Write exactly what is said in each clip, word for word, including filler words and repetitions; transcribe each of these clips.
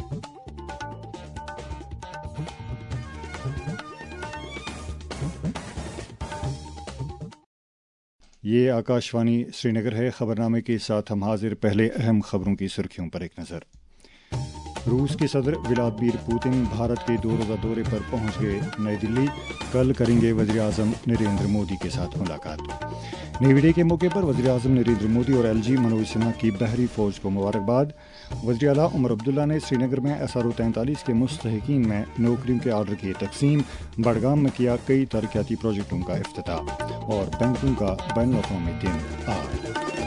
ये आकाशवाणी श्रीनगर है। खबरनामे के साथ हम हाजिर। पहले अहम खबरों की सुर्खियों पर एक नज़र। रूस के सदर व्लादिमीर पुतिन भारत के दो रोज़ा दौरे पर पहुंच गए नई दिल्ली। कल करेंगे वज़ीर आज़म नरेंद्र मोदी के साथ मुलाकात। नेवी डे के मौके पर वज़ीर आज़म नरेंद्र मोदी और एल जी मनोज सिन्हा की बहरी फ़ौज को मुबारकबाद। वज़ीर आला उमर अब्दुल्ला ने श्रीनगर में एस आर ओ तैंतालीस के मुस्तहिकीन में नौकरियों के आर्डर की तकसीम। बड़गाम में किया कई तरक्याती प्रोजेक्टों का इफ्तिताह। और बैंकों का बैन अवी दिन आज।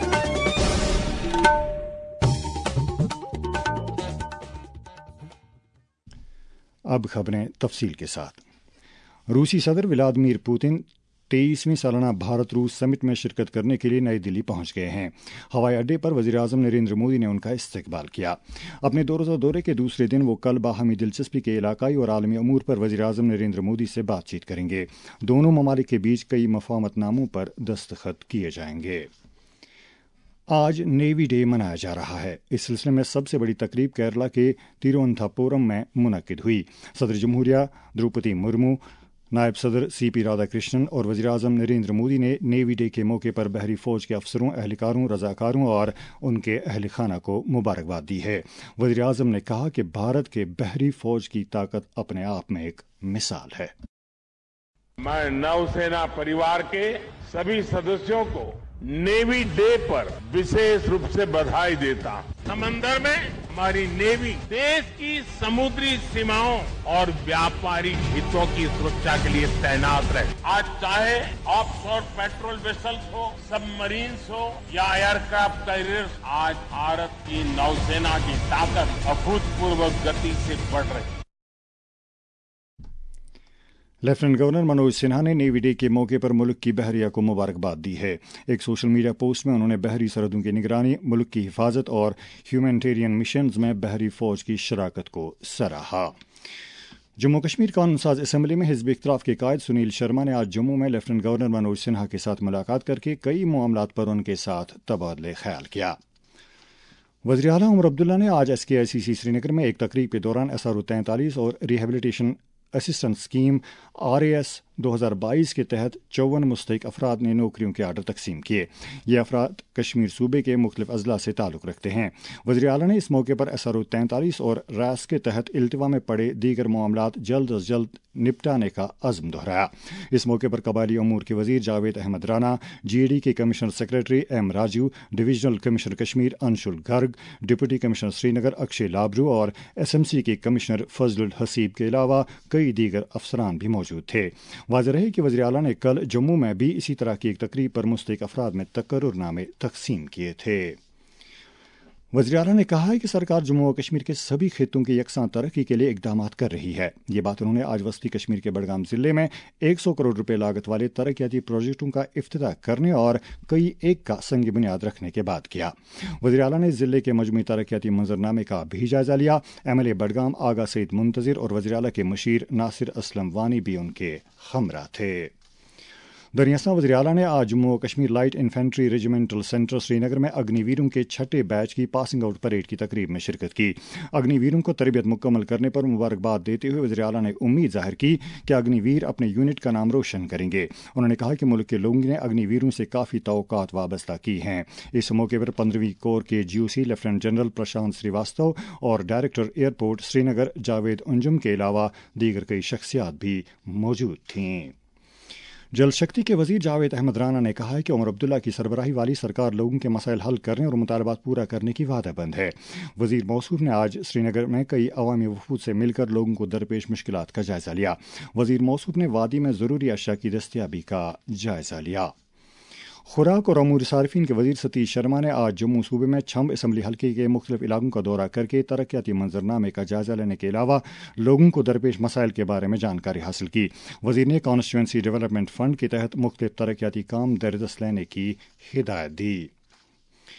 अब खबरें तफसील के साथ। रूसी सदर व्लादिमीर पुतिन तेईसवीं सालाना भारत रूस समिट में शिरकत करने के लिए नई दिल्ली पहुंच गए हैं। हवाई अड्डे पर वज़ीर आज़म नरेंद्र मोदी ने उनका इस्तकबाल किया। अपने दो रोज़ा दौरे के दूसरे दिन वो कल बाहमी दिलचस्पी के इलाकाई और आलमी अमूर पर वज़ीर आज़म नरेंद्र मोदी से बातचीत करेंगे। दोनों ममालिक के बीच कई मफाहमतनामों पर दस्तखत किए जाएंगे। आज नेवी डे मनाया जा रहा है। इस सिलसिले में सबसे बड़ी तकरीब केरला के तिरुवनंतपुरम में मुनक्किद हुई। सदर जमहूरिया द्रौपदी मुर्मू, नायब सदर सी पी राधाकृष्णन और वज़ीर आज़म नरेंद्र मोदी ने नेवी डे के मौके पर बहरी फ़ौज के अफसरों, एहलकारों, रज़ाकारों और उनके अहल खाना को मुबारकबाद दी है। वज़ीर आज़म ने कहा कि भारत के बहरी फ़ौज की ताकत अपने आप में एक मिसाल है। मैं नौसेना परिवार के सभी सदस्यों को नेवी डे पर विशेष रूप से बधाई देता हूं। समंदर में हमारी नेवी देश की समुद्री सीमाओं और व्यापारिक हितों की सुरक्षा के लिए तैनात रहे। आज चाहे ऑफशोर पेट्रोल वेसल्स हो, सबमरीन्स हो या एयरक्राफ्ट कैरियर्स, आज भारत की नौसेना की ताकत अभूतपूर्व गति से बढ़ रही है। लेफ्टिनेंट गवर्नर मनोज सिन्हा ने नेवी डे के मौके पर मुल्क की बहरिया को मुबारकबाद दी है। एक सोशल मीडिया पोस्ट में उन्होंने बहरी सरहदों की निगरानी, मुल्क की हिफाजत और ह्यूमैनिटेरियन मिशंस में बहरी फौज की शराकत को सराहा। जम्मू कश्मीर कानून साज असम्बली में हिज़्ब इख्तिलाफ के कायद सुनील शर्मा ने आज जम्मू में लेफ्टिनेंट गवर्नर मनोज सिन्हा के साथ मुलाकात करके कई मामलात पर उनके साथ तबादले ख्याल किया। वज़ीर आला उमर अब्दुल्ला ने आज एस के आई सी सी श्रीनगर में एक तकरीब के दौरान एस आर ओ तैंतालीस और rehabilitation assistant scheme R A S दो हज़ार बाईस के तहत चौवन मुस्तहिक अफराद ने नौकरियों के आर्डर तकसीम किए। ये अफराद कश्मीर सूबे के मुख्तलिफ अजला से ताल्लुक़ रखते हैं। वज़ीर आला ने इस मौके पर एस आर ओ तैंतालीस और रैस के तहत इल्तिवा में पड़े दीगर मामलात जल्द अज जल्द निपटाने का अज़्म दोहराया। इस मौके पर कबायली अमूर के वज़ीर Javed Ahmed Rana, G A D के commissioner secretary M Raju, divisional commissioner Kashmir Anshul Garg, deputy commissioner Srinagar Akshay Labroo और एस एम सी के कमिश्नर फजलुल हसीब के अलावा कई दीगर अफसरान भी मौजूद थे। वाज़ेह रहे कि वज़ीर आला ने कल जम्मू में भी इसी तरह की एक तकरीब पर मुस्तहिक अफराद में तकर्रुरनामे तकसीम किए थे। वज़ीर आला ने कहा है कि सरकार जम्मू और कश्मीर के सभी खित्तों की यकसां तरक्की के लिए इक़दाम कर रही है। ये बात उन्होंने आज वस्ती कश्मीर के बड़गाम ज़िले में एक सौ करोड़ रुपए लागत वाले तरक्याती प्रोजेक्टों का इफ्तिताह करने और कई एक का संग बुनियाद रखने के बाद किया। वज़ीर आला ने ज़िले के मजमूई तरक्याती मंजरनामे का भी जायजा लिया। M L A Budgam Aga Syed Muntazir और वज़ीर आला के मशीर नासिर असलम वानी भी उनके हमरा थे। दरियासा वज़ीर आला ने आज जम्मू और Kashmir light infantry regimental centre Srinagar में अग्निवीरों के छठे बैच की पासिंग आउट परेड की तकरीब में शिरकत की। अग्निवीरों को तरबियत मुकम्मल करने पर मुबारकबाद देते हुए वज़ीर आला ने उम्मीद जाहिर की कि अग्निवीर अपने यूनिट का नाम रोशन करेंगे। उन्होंने कहा कि मुल्क के लोगों ने अग्निवीरों से काफ़ी तवक्कुआत वाबस्ता की हैं। इस मौके पर पंद्रहवीं कोर के G O C lieutenant general Prashant Srivastava और डायरेक्टर एयरपोर्ट श्रीनगर जावेद अंजुम के अलावा दीगर कई शख्सियात भी मौजूद थीं। जल शक्ति के वज़ीर जावेद अहमद राना ने कहा है कि उमर अब्दुल्ला की सरबराही वाली सरकार लोगों के मसाइल हल करने और मुतालबात पूरा करने की वादाबंद है। वज़ीर मौसूफ ने आज श्रीनगर में कई अवामी वफूद से मिलकर लोगों को दरपेश मुश्किलात का जायजा लिया। वज़ीर मौसूफ ने वादी में ज़रूरी अशिया की दस्तयाबी का जायजा लिया। खुराक और अमूर सार्फिन के वज़ीर सतीश शर्मा ने आज जम्मू सूबे में छम्ब असम्बली हल्के के मुख्तलिफ इलाकों का दौरा करके तरक्याती मंजरनामे का जायजा लेने के अलावा लोगों को दरपेश मसाइल के बारे में जानकारी हासिल की। वज़ीर ने कॉन्स्टिट्यूंसी डेवलपमेंट फंड के तहत मुख्तलिफ तरक्याती काम दरदस्त लेने की हिदायत दी।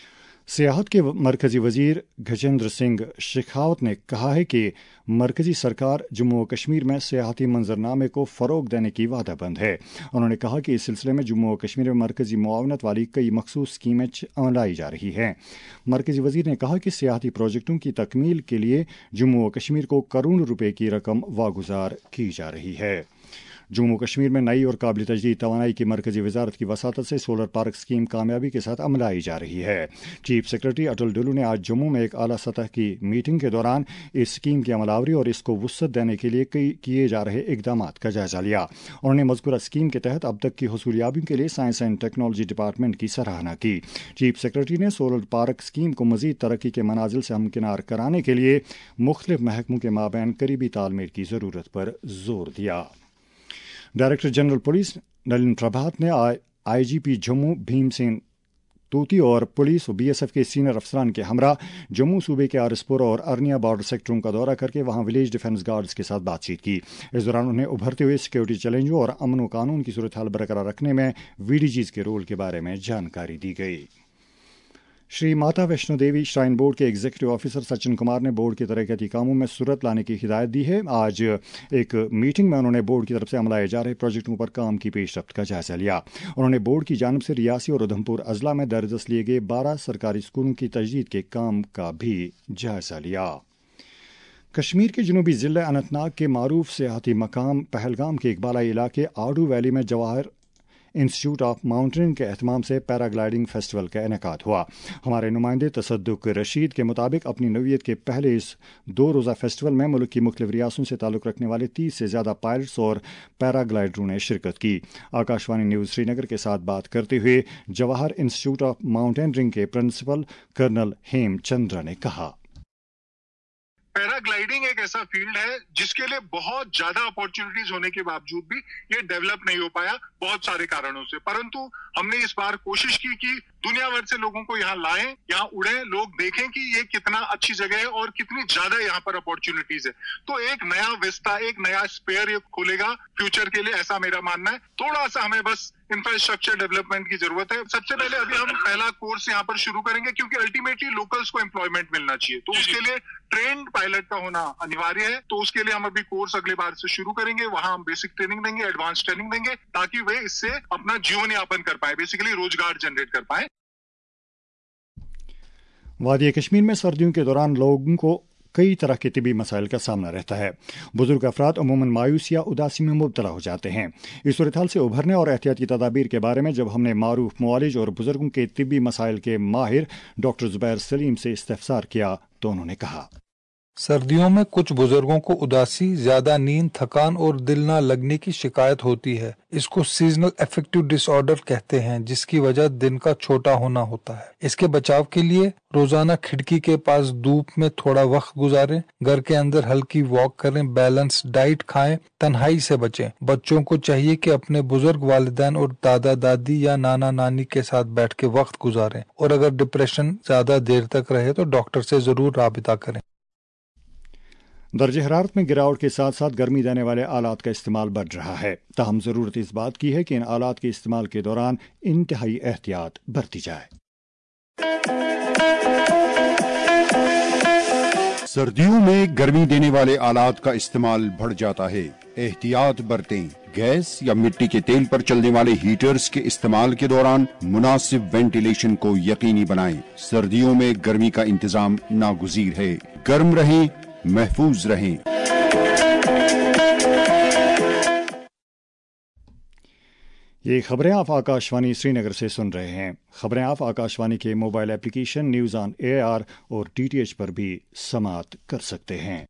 सियाहत के मरकजी वजीर गजेंद्र सिंह शेखावत ने कहा है कि मरकजी सरकार जम्मू और कश्मीर में सियाहती मंजरनामे को फ़रोग देने की वादाबंद है। उन्होंने कहा कि इस सिलसिले में जम्मू और कश्मीर में मरकजी मुआवनत वाली कई मखसूस स्कीमें अमलाई जा रही हैं। मरकजी वजीर ने कहा कि सियाहती प्रोजेक्टों की तकमील के लिए जम्मू और कश्मीर को करोड़ों रुपए की रकम वागुजार की जा रही है। जम्मू कश्मीर में नई और काबिल तजदीद तवानाई की मरकजी वजारत की वसातत से सोलर पार्क स्कीम कामयाबी के साथ अमलाई जा रही है। चीफ सेक्रेटरी अटल डुल्लू ने आज जम्मू में एक आला सतह की मीटिंग के दौरान इस स्कीम की अमलावरी और इसको वुसअत देने के लिए कई किए जा रहे इकदाम का जायजा लिया। उन्होंने मज़कूरा स्कीम के तहत अब तक की हसूलियाबियों के लिए साइंस एंड टेक्नोलॉजी डिपार्टमेंट की सराहना की। चीफ सेक्रेटरी ने सोलर पार्क स्कीम को मजीद तरक्की के मनाजिल से हमकिनार कराने के लिए मुख्तलिफ महकमों के माबैन करीबी तालमेल की ज़रूरत पर जोर दिया। Director general police Nalin Prabhat ने आईजीपी जम्मू भीम सिंह तूती और पुलिस और बीएसएफ के सीनियर अफसरान के हमरा जम्मू सूबे के आरसपुर और अरनिया बॉर्डर सेक्टरों का दौरा करके वहां विलेज डिफेंस गार्ड्स के साथ बातचीत की। इस दौरान उन्हें उभरते हुए सिक्योरिटी चैलेंजों और अमन व कानून की सूरत हाल बरकरार रखने में वीडीजीज के रोल के बारे में जानकारी दी गई। श्री माता वैष्णो देवी श्राइन बोर्ड के एग्जीक्यूटिव ऑफिसर सचिन कुमार ने बोर्ड के तरक्याती कामों में सूरत लाने की हिदायत दी है। आज एक मीटिंग में उन्होंने बोर्ड की तरफ से अमलाए जा रहे प्रोजेक्टों पर काम की पेशरफ्त का जायजा लिया। उन्होंने बोर्ड की जानिब से रियासी और उधमपुर अजला में दरदस्त लिए गए बारह सरकारी स्कूलों की तजदीद के काम का भी जायजा लिया। कश्मीर के जनूबी जिले अनंतनाग के मारूफ सियाहती मकाम पहलगाम के इकबालाई इलाके आडू वैली में जवाहर इंस्टीट्यूट ऑफ माउंटेनिंग के एहतमाम से पैराग्लाइडिंग फेस्टिवल का इनेकाद हुआ। हमारे नुमाइंदे तसद्दुक रशीद के मुताबिक अपनी नौयत के पहले इस दो रोज़ा फेस्टिवल में मुल्क की मुख्तलिफ रियासतों से ताल्लुक़ रखने वाले तीस से ज़्यादा पायलट्स और पैराग्लाइडरों ने शिरकत की। आकाशवाणी न्यूज़ श्रीनगर के साथ बात करते हुए जवाहर इंस्टीट्यूट ऑफ माउंटेनियरिंग के प्रिंसिपल कर्नल हेम चंद्रा ने कहा, पैराग्लाइडिंग एक ऐसा फील्ड है जिसके लिए बहुत ज्यादा अपॉर्चुनिटीज होने के बावजूद भी ये डेवलप नहीं हो पाया बहुत सारे कारणों से। परंतु हमने इस बार कोशिश की कि दुनिया भर से लोगों को यहाँ लाएं, यहाँ उड़े, लोग देखें कि ये कितना अच्छी जगह है और कितनी ज्यादा यहाँ पर अपॉर्चुनिटीज है। तो एक नया विस्ता, एक नया स्पेयर ये खोलेगा फ्यूचर के लिए, ऐसा मेरा मानना है। थोड़ा सा हमें बस इंफ्रास्ट्रक्चर डेवलपमेंट की जरूरत है। सबसे पहले अभी हम पहला कोर्स यहाँ पर शुरू करेंगे क्योंकि अल्टीमेटली लोकल्स को एम्प्लॉयमेंट मिलना चाहिए, तो उसके लिए ट्रेन्ड पायलट का होना अनिवार्य है। तो उसके लिए हम अभी कोर्स अगले बार से शुरू करेंगे, वहां हम बेसिक ट्रेनिंग देंगे, एडवांस ट्रेनिंग देंगे, ताकि वे इससे अपना जीवन यापन कर पाए, बेसिकली रोजगार जनरेट कर पाए। वादी कश्मीर में सर्दियों के दौरान लोगों को कई तरह के तिबी मसाइल का सामना रहता है। बुजुर्ग अफराद अमूमन मायूसी या उदासी में मुब्तला हो जाते हैं। इस सूरत हाल से उभरने और एहतियाती तदाबीर के बारे में जब हमने मारूफ मुआलिज और बुजुर्गों के तिबी मसाइल के माहिर डॉक्टर जुबैर सलीम से इस्तफसार किया तो उन्होंने कहा, सर्दियों में कुछ बुजुर्गों को उदासी, ज्यादा नींद, थकान और दिल न लगने की शिकायत होती है। इसको सीजनल अफेक्टिव डिसऑर्डर कहते हैं, जिसकी वजह दिन का छोटा होना होता है। इसके बचाव के लिए रोजाना खिड़की के पास धूप में थोड़ा वक्त गुजारें, घर के अंदर हल्की वॉक करें, बैलेंस डाइट खाएं, तन्हाई से बचें। बच्चों को चाहिए कि अपने बुजुर्ग वालिदैन और दादा दादी या नाना नानी के साथ बैठ के वक्त गुजारें, और अगर डिप्रेशन ज्यादा देर तक रहे तो डॉक्टर से जरूर राबिता करें। दर्जे हरारत में गिरावट के साथ साथ गर्मी देने वाले आलात का इस्तेमाल बढ़ रहा है। ताहम ज़रूरत इस बात की है कि इन आलात के इस्तेमाल के दौरान इंतहाई एहतियात बरती जाए। सर्दियों में गर्मी देने वाले आलात का इस्तेमाल बढ़ जाता है, एहतियात बरतें। गैस या मिट्टी के तेल पर चलने वाले हीटर्स के इस्तेमाल के दौरान मुनासिब वेंटिलेशन को यकीनी बनाएं। सर्दियों में गर्मी का इंतजाम नागुज़ीर है। गर्म रहें, महफूज रहें। ये खबरें आप आकाशवाणी श्रीनगर से सुन रहे हैं। खबरें आप आकाशवाणी के mobile application news on AR और डीटीएच पर भी समाअत कर सकते हैं।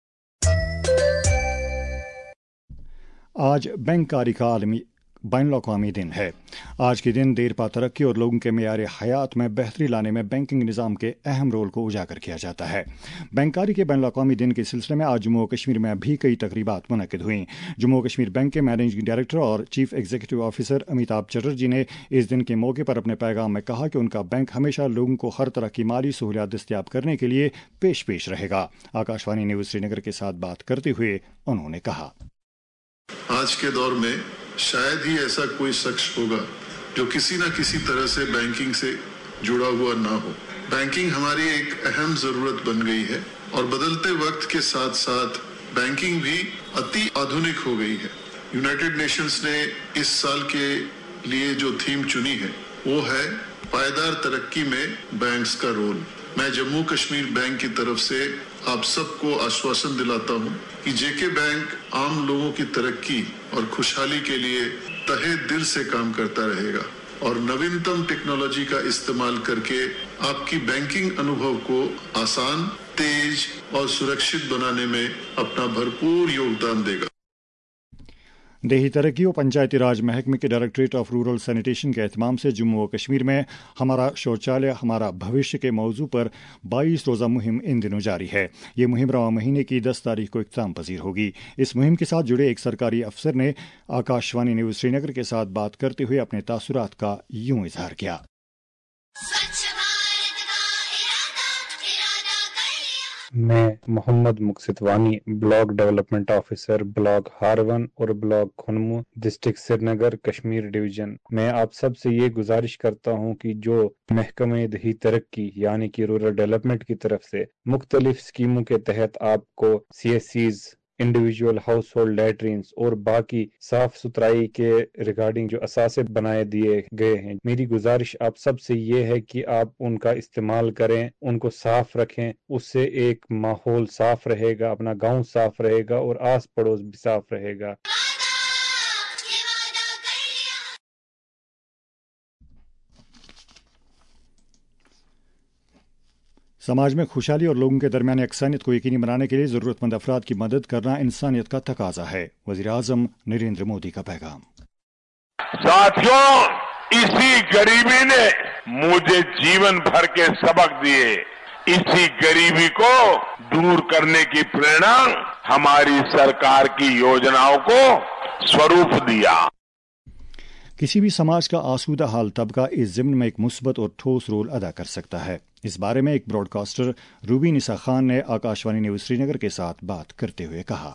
आज बैंककारी का आलमी बैनुल अक़वामी दिन है। आज के दिन देरपा तरक्की और लोगों के मेयार हयात में बेहतरी लाने में बैंकिंग निज़ाम के अहम रोल को उजागर किया जाता है। बैंककारी के बैनुल अक़वामी दिन के सिलसिले में आज जम्मू कश्मीर में भी कई तकरीबात मुनक़िद हुई। जम्मू कश्मीर बैंक के मैनेजिंग डायरेक्टर और chief executive officer Amitabh Chatterjee ने इस दिन के मौके पर अपने पैगाम में कहा कि उनका बैंक हमेशा लोगों को हर तरह की माली सहूलियात दस्तयाब करने के लिए पेश पेश रहेगा। आकाशवाणी न्यूज़ श्रीनगर के साथ बात करते हुए उन्होंने कहा, आज के दौर में शायद ही ऐसा कोई शख्स होगा जो किसी न किसी तरह से बैंकिंग से जुड़ा हुआ ना हो। बैंकिंग हमारी एक अहम जरूरत बन गई है और बदलते वक्त के साथ साथ बैंकिंग भी अति आधुनिक हो गई है। यूनाइटेड नेशंस ने इस साल के लिए जो थीम चुनी है वो है पायदार तरक्की में बैंक्स का रोल। मैं जम्मू कश्मीर बैंक की तरफ से आप सबको आश्वासन दिलाता हूं कि जेके बैंक आम लोगों की तरक्की और खुशहाली के लिए तहे दिल से काम करता रहेगा और नवीनतम टेक्नोलॉजी का इस्तेमाल करके आपकी बैंकिंग अनुभव को आसान, तेज और सुरक्षित बनाने में अपना भरपूर योगदान देगा। देही तरक्की और पंचायती राज महकमे के डायरेक्टरेट ऑफ रूरल सैनिटेशन के एहतमाम से जम्मू व कश्मीर में हमारा शौचालय हमारा भविष्य के मौजू पर बाईस रोज़ा मुहिम इन दिनों जारी है। ये मुहिम रवां महीने की दस तारीख को इख्तिताम पजीर होगी। इस मुहिम के साथ जुड़े एक सरकारी अफसर ने आकाशवाणी न्यूज़ श्रीनगर के साथ बात करते हुए अपने तासुरात का यूं इजहार किया। मैं Mohammad Muqsitwani, block development officer, block Harwan और block Khonmoh, district Srinagar, Kashmir division. मैं आप सब से ये गुजारिश करता हूँ कि जो महकमे दही तरक्की यानी कि रूरल डेवलपमेंट की तरफ से मुख्तलिफ स्कीमों के तहत आपको C S Cs, individual house hold latrines और बाकी साफ सुथराई के रिगार्डिंग जो असासे बनाए दिए गए हैं, मेरी गुजारिश आप सब से ये है कि आप उनका इस्तेमाल करें, उनको साफ रखें। उससे एक माहौल साफ रहेगा, अपना गांव साफ रहेगा और आस पड़ोस भी साफ रहेगा। समाज में खुशहाली और लोगों के दरमियान यकसानियत को यकीनी बनाने के लिए ज़रूरतमंद अफराद की मदद करना इंसानियत का तकाजा है। वज़ीर आज़म नरेंद्र मोदी का पैगाम। साथियों, इसी गरीबी ने मुझे जीवन भर के सबक दिए। इसी गरीबी को दूर करने की प्रेरणा हमारी सरकार की योजनाओं को स्वरूप दिया। किसी भी समाज का आसूदा हाल तबका इस ज़िम्न में एक मुस्बत और ठोस रोल अदा कर सकता है। इस बारे में एक ब्रॉडकास्टर रूबी निसा खान ने आकाशवाणी न्यूज़ श्रीनगर के साथ बात करते हुए कहा।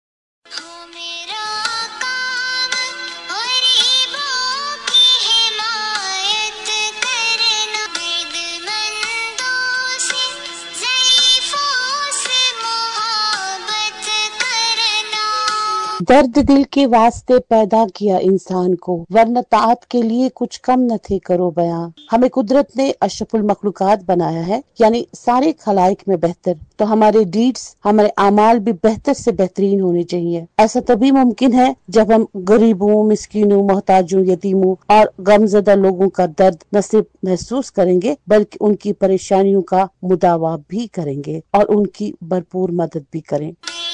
दर्द दिल के वास्ते पैदा किया इंसान को, वरना ताअत के लिए कुछ कम न थे करो बयां। हमें कुदरत ने अशरफुल मखलूकात बनाया है, यानी सारे खलाइक में बेहतर, तो हमारे डीड्स, हमारे आमाल भी बेहतर से बेहतरीन होने चाहिए। ऐसा तभी मुमकिन है जब हम गरीबों, मिस्कीनों, मोहताजों, यतीमों और गमजदा लोगों का दर्द न सिर्फ महसूस करेंगे बल्कि उनकी परेशानियों का मुदावा भी करेंगे और उनकी भरपूर मदद भी करें।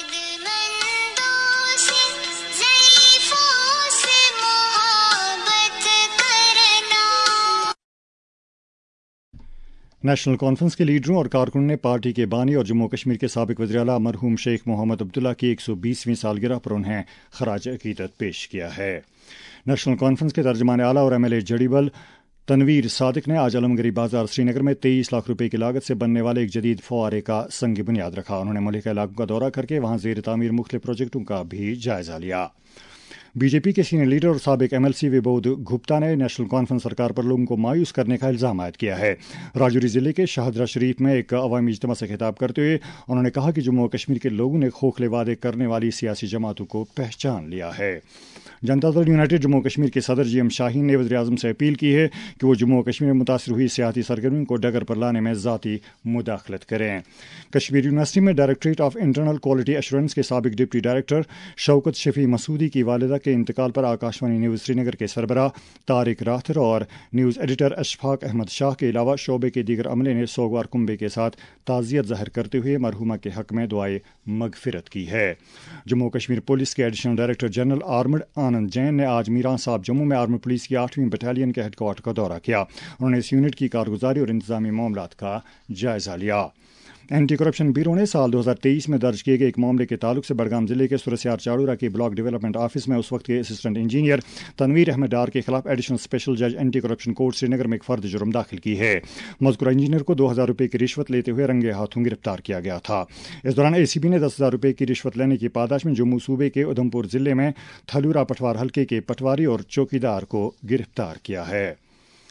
नेशनल कॉन्फ्रेंस के लीडरों और कारकुनों ने पार्टी के बानी और जम्मू कश्मीर के साबिक वज़ीर आला मरहूम शेख मोहम्मद अब्दुल्ला की एक सौ बीसवीं सालगिरह पर उन्हें खराज अकीदत पेश किया है। नेशनल कॉन्फ्रेंस के तर्जमान आला और M L A Zadibal Tanvir Sadiq ने आज आलमगीरी बाजार श्रीनगर में तेईस लाख रुपए की लागत से बनने वाले एक जदीद फुआरे का संग बुनियाद रखा। उन्होंने मुल्क इलाकों का दौरा करके वहां ज़ेर तामीर मुख्तलिफ प्रोजेक्टों का भी जायजा लिया। बीजेपी के सीनियर लीडर और साबिक एमएलसी विबोध गुप्ता ने नेशनल कॉन्फ्रेंस सरकार पर लोगों को मायूस करने का इल्जाम आयद किया है। राजौरी जिले के शाहदरा शरीफ में एक अवामी इज्तिमा से खिताब करते हुए उन्होंने कहा कि जम्मू और कश्मीर के लोगों ने खोखले वादे करने वाली सियासी जमातों को पहचान लिया है। जनता दल यूनाइटेड जम्मू कश्मीर के सदर जी एम शाहीन ने वज़ीर आज़म से अपील की है कि वो जम्मू कश्मीर में मुतासर हुई सियासी सरगर्मियों को डगर पर लाने में ज़ाती मुदाखलत करें। कश्मीर यूनिवर्सिटी में directorate of internal quality assurance के साबिक डिप्टी डायरेक्टर शौकत शफी मसूदी की वालिदा के इंतकाल पर आकाशवाणी न्यूज़ श्रीनगर के सरबराह तारिक राथर और न्यूज़ एडिटर अशफाक अहमद शाह के अलावा शोबे के दीगर अमले ने सोगवार कुंबे के साथ ताज़ियत ज़ाहिर करते हुए मरहुमा के हक में दुआए मगफिरत की है। जम्मू कश्मीर पुलिस के additional director general armed Anand Jain ने आज मीरान साहब जम्मू में आर्मी पुलिस की आठवीं बटालियन के हेडक्वार्टर का दौरा किया। उन्होंने इस यूनिट की कारगुजारी और इंतजामी मामलात का जायजा लिया। एंटी करप्शन ब्यूरो ने साल दो हज़ार तेईस में दर्ज किए गए एक मामले के ताल्लुक से बड़गाम जिले के सुरसियार चाड़ूरा के ब्लॉक डेवलपमेंट ऑफिस में उस वक्त के असिस्टेंट इंजीनियर तनवीर अहमद डार के खिलाफ एडिशनल स्पेशल जज एंटी करप्शन कोर्ट श्रीनगर में एक फर्द जुर्म दाखिल की है। मज़कूरा इंजीनियर को दो हज़ार रुपये की रिश्वत लेते हुए रंगे हाथों गिरफ्तार किया गया था। इस दौरान ए सी बी ने दस हज़ार रुपये की रिश्वत लेने की पादाश में जम्मू सूबे के उधमपुर जिले में थलूरा पटवार हल्के के पटवारी और चौकीदार को गिरफ्तार किया है।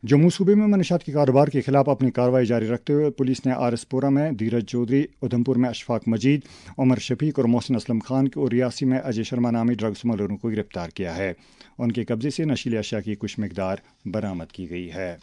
जम्मू सूबे में मनशात के कारोबार के खिलाफ अपनी कार्रवाई जारी रखते हुए पुलिस ने आर एस पुरा में धीरज चौधरी, उधमपुर में अशफाक मजीद, उमर शफीक और मोहसिन असलम खान और रियासी में अजय शर्मा नामी ड्रग स्मगलरों को गिरफ्तार किया है। उनके कब्जे से नशीले अशिया की कुछ मिकदार बरामद की गई है।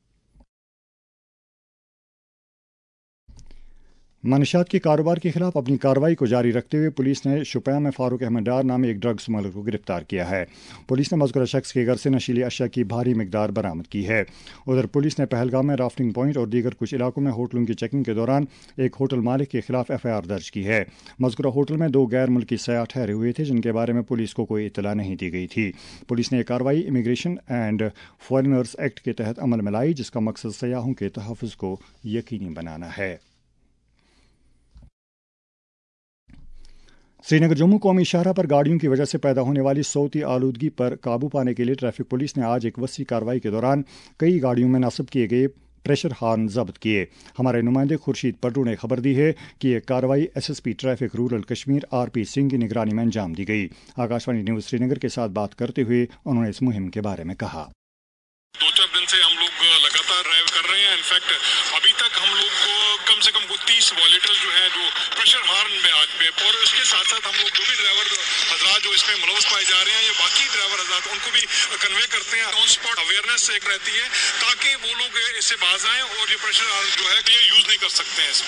मनशात के कारोबार के खिलाफ अपनी कार्रवाई को जारी रखते हुए पुलिस ने शुपिया में फारूक अहमद डार नामे एक ड्रग स्मगलर को गिरफ्तार किया है। पुलिस ने मज़कूरा शख्स के घर से नशीली अशिया की भारी मिकदार बरामद की है। उधर पुलिस ने पहलगाम में राफ्टिंग पॉइंट और दीगर कुछ इलाकों में होटलों की चेकिंग के दौरान एक होटल मालिक के खिलाफ एफ आई आर दर्ज की है। मज़कूरा होटल में दो गैर मुल्की सयाह ठहरे हुए थे जिनके बारे में पुलिस को कोई इत्तला नहीं दी गई थी। पुलिस ने यह कार्रवाई इमिग्रेशन एंड फॉरेनर्स एक्ट के तहत अमल में लाई, जिसका मकसद सयाहों के तहफ़्फ़ुज़ को यकीनी बनाना है। श्रीनगर जम्मू कौमी शाहराह पर गाड़ियों की वजह से पैदा होने वाली सौती आलूदगी पर काबू पाने के लिए ट्रैफिक पुलिस ने आज एक वसी कार्रवाई के दौरान कई गाड़ियों में नस्ब किए गए प्रेशर हार्न जब्त किए। हमारे नुमाइंदे खुर्शीद पड्डू ने खबर दी है कि यह कार्रवाई S S P traffic rural Kashmir R P Singh की निगरानी में अंजाम दी गई। आकाशवाणी न्यूज श्रीनगर के साथ बात करते हुए उन्होंने इस मुहिम के बारे में कहा। दो चार दिन से हम लोग लगातार ड्राइव कर रहे हैं। इनफैक्ट अभी तक हम लोग को कम से कम तीस वॉलेटल जो है जो प्रेशर हार्न में आज पे, और इसके साथ साथ हम लोग जो भी ड्राइवर हजरात जो इसमें मुलव्वस पाए जा रहे हैं, ये बाकी ड्राइवर हजरात उनको भी कन्वे करते हैं। ऑन स्पॉट अवेयरनेस एक रहती है ताकि वो लोग इससे बाज आएं और ये प्रेशर हार्न जो है ये यूज नहीं कर सकते हैं।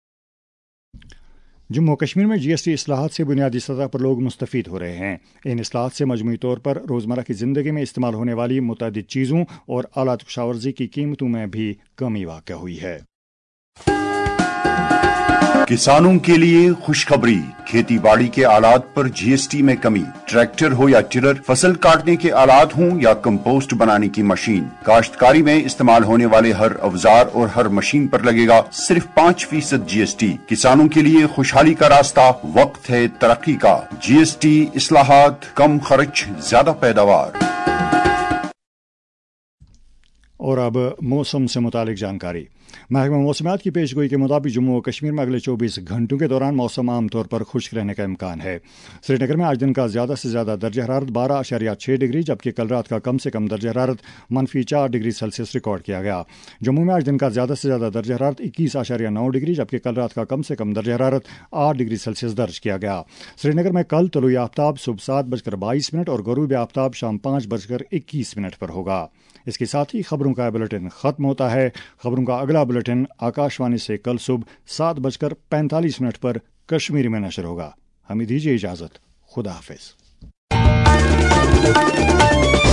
जम्मू कश्मीर में जी एस टी इस्लाहात से बुनियादी सतह पर लोग मुस्तफ़ीद हो रहे हैं। इन इस्लाहात से मजमूई तौर पर रोज़मर्रा की ज़िंदगी में इस्तेमाल होने वाली मुतअद्दिद चीज़ों और आलात कुशावर्जी की कीमतों में भी कमी वाक़या हुई है। किसानों के लिए खुशखबरी, खेती बाड़ी के आलात पर जी एस टी में कमी। ट्रैक्टर हो या टिलर, फसल काटने के आलात हों या कंपोस्ट बनाने की मशीन, काश्तकारी में इस्तेमाल होने वाले हर औजार और हर मशीन पर लगेगा सिर्फ पाँच फीसद जी एस टी। किसानों के लिए खुशहाली का रास्ता, वक्त है तरक्की का। जी एस टी इस्लाहात, कम खर्च, ज्यादा पैदावार। और अब मौसम से मुतालिक जानकारी। महकमा मौसमियात की पेशगोई के मुताबिक जम्मू और कश्मीर में अगले चौबीस घंटों के दौरान मौसम आमतौर पर खुश्क रहने का इम्कान है। श्रीनगर में आज दिन का ज्यादा से ज्यादा दर्जा हरारत बारह अशारिया छः डिग्री जबकि कल रात का कम से कम दर्जा हरारत मनफी चार डिग्री सेल्सियस रिकॉर्ड किया गया। जम्मू में आज दिन का ज्यादा से ज्यादा दर्जा हरारत इक्कीस अशारिया नौ डिग्री जबकि कल रात का कम से कम दर्जा हरारत आठ डिग्री सेल्सियस दर्ज किया गया। श्रीनगर में कल तलुई आफ्ताब सुबह सात बजकर बाईस मिनट और गरूब आफ्ताब शाम पाँच बजकर इक्कीस मिनट पर होगा। इसके साथ ही खबरों का बुलेटिन खत्म होता है। खबरों का अगला बुलेटिन आकाशवाणी से कल सुबह सात बजकर पैंतालीस मिनट पर कश्मीरी में नशर होगा। हमें दीजिए इजाजत। खुदा हाफिज।